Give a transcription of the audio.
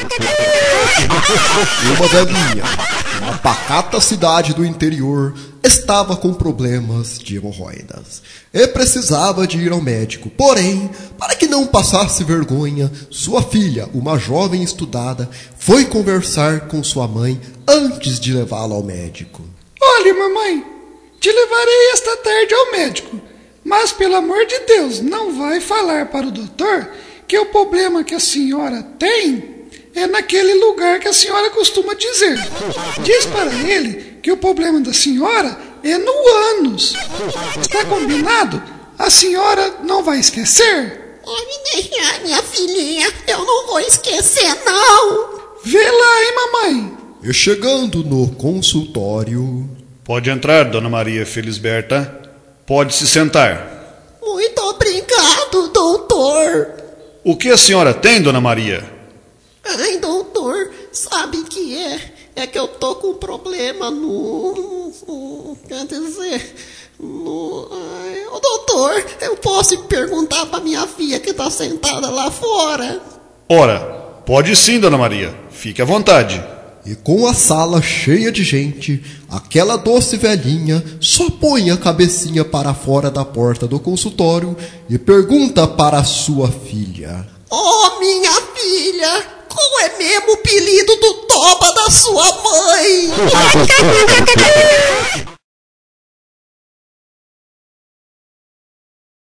Uma velhinha, uma pacata cidade do interior, estava com problemas de hemorroidas e precisava de ir ao médico. Porém, para que não passasse vergonha, sua filha, uma jovem estudada, foi conversar com sua mãe antes de levá-la ao médico. Olhe, mamãe, te levarei esta tarde ao médico, mas pelo amor de Deus, não vai falar para o doutor que o problema que a senhora tem é naquele lugar que a senhora costuma dizer. Diz para ele que o problema da senhora é no ânus. Está combinado? A senhora não vai esquecer? Pode deixar, minha filhinha, eu não vou esquecer, não. Vê lá, hein, mamãe? E chegando no consultório... Pode entrar, dona Maria Felisberta. Pode se sentar. Muito obrigado, doutor. O que a senhora tem, dona Maria? Ai, doutor, sabe que é que eu tô com problema quer dizer, ô doutor, eu posso perguntar pra minha filha que tá sentada lá fora? Ora, pode sim, dona Maria, fique à vontade. E com a sala cheia de gente, aquela doce velhinha só põe a cabecinha para fora da porta do consultório e pergunta para a sua filha: Oh, minha filha, qual é mesmo o apelido do toba da sua mãe?